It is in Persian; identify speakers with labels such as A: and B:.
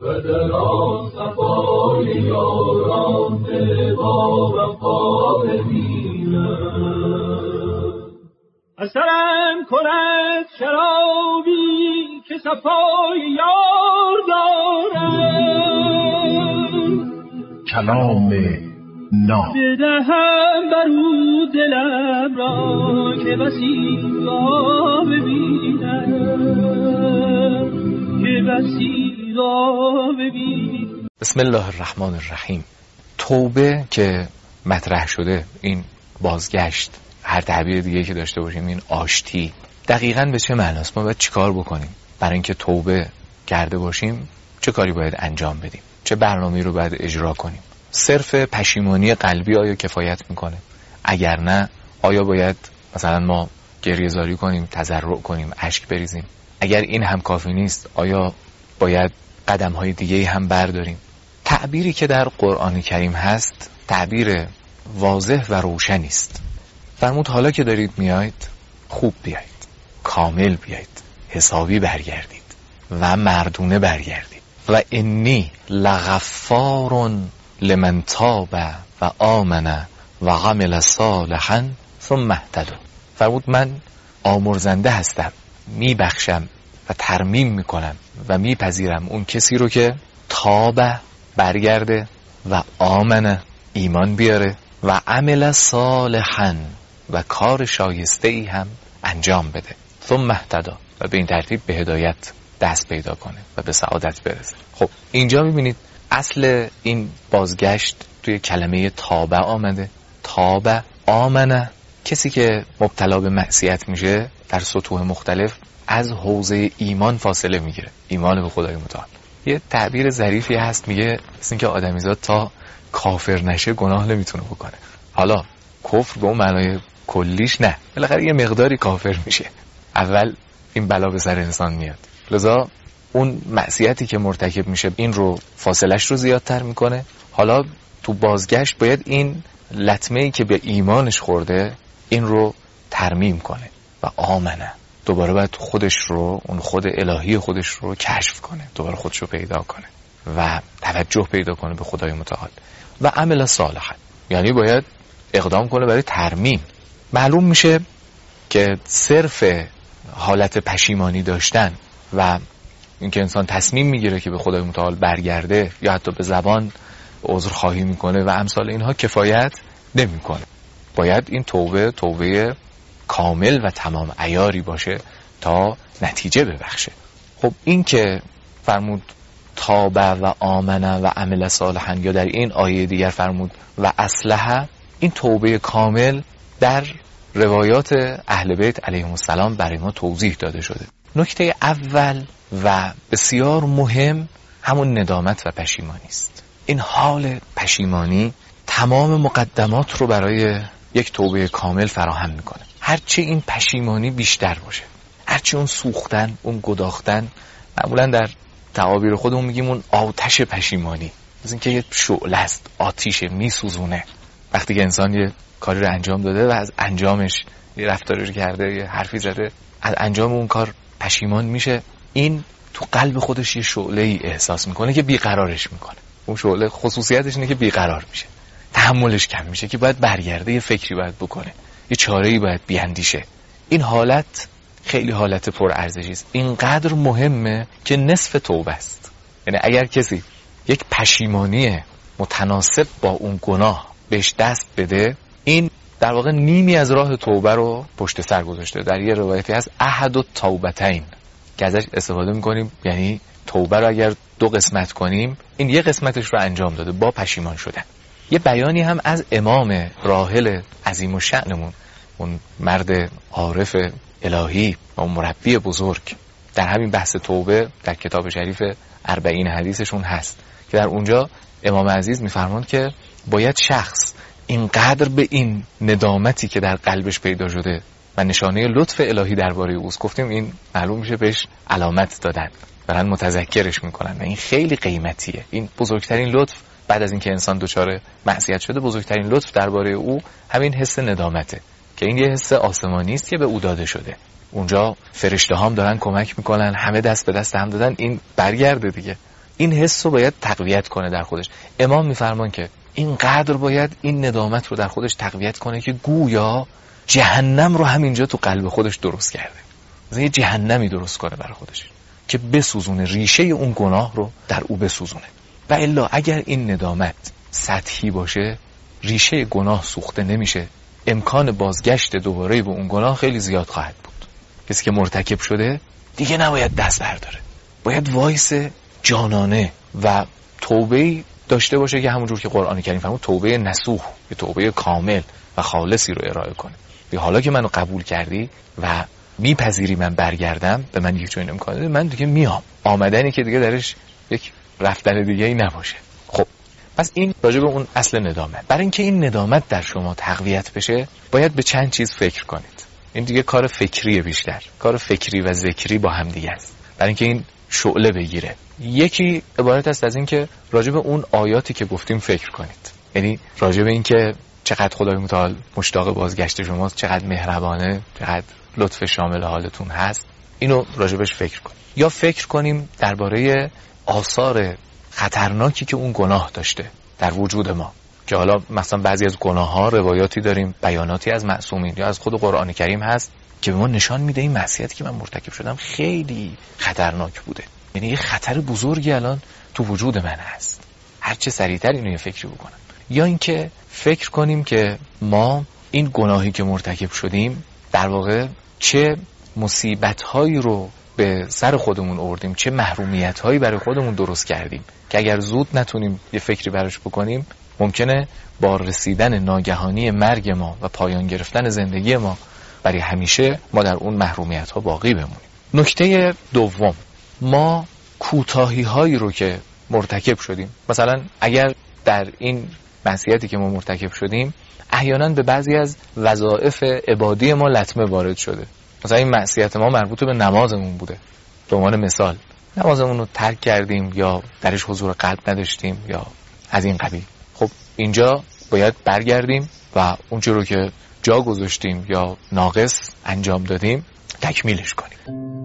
A: و در آن صفای یاران با وفا ببینم. اثرم کند شرابی که صفای یار دارم،
B: کلام ناب
A: بدهم برو دلم را که بسی را ببینم، که بسی را ببینم.
C: بسم الله الرحمن الرحیم. توبه که مطرح شده، این بازگشت، هر تعبیر دیگه که داشته باشیم، این آشتی، دقیقاً به چه معناست؟ ما باید چیکار بکنیم برای اینکه توبه کرده باشیم؟ چه کاری باید انجام بدیم؟ چه برنامه‌ای رو باید اجرا کنیم؟ صرف پشیمانی قلبی آیا کفایت میکنه؟ اگر نه، آیا باید مثلا ما گریه‌زاری کنیم، تضرع کنیم، اشک بریزیم؟ اگر این هم کافی نیست، آیا باید قدم‌های دیگه‌ای هم برداریم؟ تعبیری که در قرآن کریم هست تعبیر واضح و روشنی است. فرمود حالا که دارید میایید، خوب بیایید، کامل بیایید، حسابی برگردید و مردونه برگردید. و انی لغفار لمن تاب و آمن و عمل صالحا ثم اهتدوا. فرمود من آمرزنده هستم، میبخشم و ترمیم میکنم و میپذیرم اون کسی رو که تاب، برگرده، و آمن، ایمان بیاره، و عمل صالحا، و کار شایسته ای هم انجام بده، ثم اهتدوا، و به این ترتیب به هدایت دست پیدا کنه و به سعادت برسه. خب اینجا میبینید اصل این بازگشت توی کلمه تابه آمده. تابه، آمنه، کسی که مبتلا به معصیت میشه در سطوح مختلف از حوزه ایمان فاصله میگیره، ایمان به خدای متعال. یه تعبیر ظریفی هست، میگه مثل اینکه آدمیزاد تا کافر نشه گناه نمیتونه بکنه. حالا کفر به اون معنای کلیش نه، بالاخره یه مقداری کافر میشه، اول این بلا به سر انسان میاد، لذا اون معصیتی که مرتکب میشه این رو فاصلش رو زیادتر میکنه. حالا تو بازگشت باید این لطمه‌ای که به ایمانش خورده این رو ترمیم کنه و آمنه، دوباره باید خودش رو، اون خود الهی خودش رو کشف کنه، دوباره خودش رو پیدا کنه و توجه پیدا کنه به خدای متعال. و عمل صالحا، یعنی باید اقدام کنه برای ترمیم. معلوم میشه که صرف حالت پشیمانی داشتن و اینکه انسان تصمیم میگیره که به خدای متعال برگرده یا حتی به زبان عذرخواهی میکنه و امثال اینها کفایت نمیکنه. باید این توبه کامل و تمام عیاری باشه تا نتیجه ببخشه. خب این که فرمود تابه و آمنه و عمل صالحا، یا در این آیه دیگر فرمود و اصلح، این توبه کامل در روایات اهل بیت علیهم السلام برای ما توضیح داده شده. نکته اول و بسیار مهم همون ندامت و پشیمانی است. این حال پشیمانی تمام مقدمات رو برای یک توبه کامل فراهم میکنه. هرچی این پشیمانی بیشتر باشه، هرچی اون سوختن، اون گداختن، معمولا در تعابیر خودمون میگیم اون آتش پشیمانی، مثل اینکه یه شعله است، آتیشه، میسوزونه. وقتی که انسان یه کاری رو انجام داده و از انجامش یه رفتاری رو کرده، یه حرفی زده، از انجام اون کار پشیمان میشه، این تو قلب خودش یه شعله‌ای احساس میکنه که بیقرارش میکنه. اون شعله خصوصیتش اینه که بیقرار میشه، تحملش کم میشه، که باید برگرده، یه فکری باید بکنه، یه چاره‌ای باید بیاندیشه. این حالت خیلی حالت پر ارزشی است، اینقدر مهمه که نصف توبه است. یعنی اگر کسی یک پشیمانی متناسب با اون گناه بهش دست بده، این در واقع نیمی از راه توبه رو پشت سر گذاشته. در یه روایتی هست احد التوبتین که ازش استفاده میکنیم، یعنی توبه رو اگر دو قسمت کنیم، این یه قسمتش رو انجام داده با پشیمان شدن. یه بیانی هم از امام راحل عظیم الشأنمون، اون مرد عارف الهی و اون مربی بزرگ، در همین بحث توبه در کتاب شریف 40 حدیثشون هست که در اونجا امام عزیز میفرماند که باید شخص اینقدر به این ندامتی که در قلبش پیدا شده و نشانه لطف الهی درباره اوست، گفتیم این معلوم میشه بهش علامت دادن، برن متذکرش میکنن و این خیلی قیمتیه. این بزرگترین لطف بعد از اینکه انسان دچار معصیت شده، بزرگترین لطف درباره او همین حس ندامته، که این یه حس آسمانی است که به او داده شده. اونجا فرشته هام دارن کمک میکنن، همه دست به دست هم دادن این برگرده دیگه. این حس رو باید تقویت کنه در خودش. امام میفرمان که اینقدر باید این ندامت رو در خودش تقویت کنه که گویا جهنم رو همینجا تو قلب خودش درست کرده، مثلا یه جهنمی درست کنه برای خودش که بسوزونه، ریشه اون گناه رو در او بسوزونه. و الا اگر این ندامت سطحی باشه، ریشه گناه سوخته نمیشه، امکان بازگشت دوباره به اون گناه خیلی زیاد خواهد بود. کسی که مرتکب شده دیگه نباید دست برداره، باید وایس جانانه و توبه داشته باشه که همونجور که قرآن کریم فرمود توبه نصوح، یه توبه کامل و خالصی رو ارائه کنه. حالا که منو قبول کردی و میپذیری من برگردم، به من یک چنین امکان دادی، من دیگه میام. آمدنی که دیگه درش یک رفتن دیگه ای نباشه. خب پس این راجع به اون اصل ندامت. برای اینکه این ندامت در شما تقویت بشه باید به چند چیز فکر کنید. این دیگه کار فکریه، بیشتر کار فکری و ذکری با هم دیگه است. برای اینکه این شعله بگیره، یکی عبارت است از این که راجع به اون آیاتی که گفتیم فکر کنید. یعنی راجع به این که چقدر خدای متعال مشتاق بازگشت شماست، چقدر مهربانه، چقدر لطف شامل حالتون هست، اینو راجبش فکر کنیم. یا فکر کنیم درباره آثار خطرناکی که اون گناه داشته در وجود ما، که حالا مثلا بعضی از گناه‌ها روایاتی داریم، بیاناتی از معصومین یا از خود قرآن کریم هست که به ما نشان میده این معصیتی که من مرتکب شدم خیلی خطرناک بوده. یعنی یه خطر بزرگی الان تو وجود من هست، هر چه سریعتر اینو یه فکری بکنم. یا اینکه فکر کنیم که ما این گناهی که مرتکب شدیم در واقع چه مصیبت‌هایی رو به سر خودمون آوردیم، چه محرومیت‌هایی برای خودمون درست کردیم که اگر زود نتونیم یه فکری براش بکنیم ممکنه با رسیدن ناگهانی مرگ ما و پایان گرفتن زندگی ما برای همیشه ما در اون محرومیت‌ها باقی بمونیم. نکته دوم، ما کوتاهی‌هایی رو که مرتکب شدیم، مثلا اگر در این معصیتی که ما مرتکب شدیم احیانا به بعضی از وظایف عبادی ما لطمه وارد شده، مثلا این معصیت ما مربوط به نمازمون بوده، به عنوان مثال نمازمون رو ترک کردیم یا درش حضور قلب نداشتیم یا از این قبیل. خب اینجا باید برگردیم و اونچه رو که جا گذاشتیم یا ناقص انجام دادیم تکمیلش کنیم.